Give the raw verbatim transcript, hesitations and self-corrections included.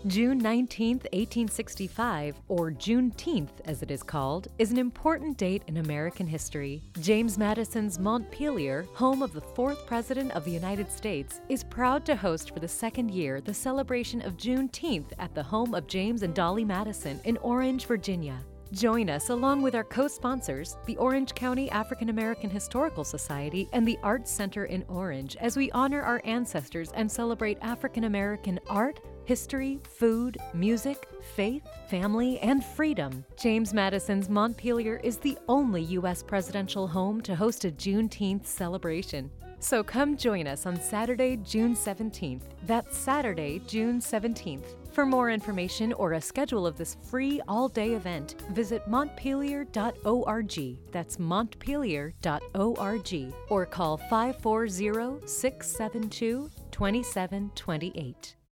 June nineteenth, eighteen sixty-five, or Juneteenth as it is called, is an important date in American history. James Madison's Montpelier, home of the fourth President of the United States, is proud to host for the second year the celebration of Juneteenth at the home of James and Dolly Madison in Orange, Virginia. Join us along with our co-sponsors, the Orange County African American Historical Society and the Arts Center in Orange, as we honor our ancestors and celebrate African American art, history, food, music, faith, family, and freedom. James Madison's Montpelier is the only U S presidential home to host a Juneteenth celebration. So come join us on Saturday, June seventeenth. That's Saturday, June seventeenth. For more information or a schedule of this free all-day event, visit montpelier dot org. That's montpelier dot org. Or call five four zero, six seven two, two seven two eight.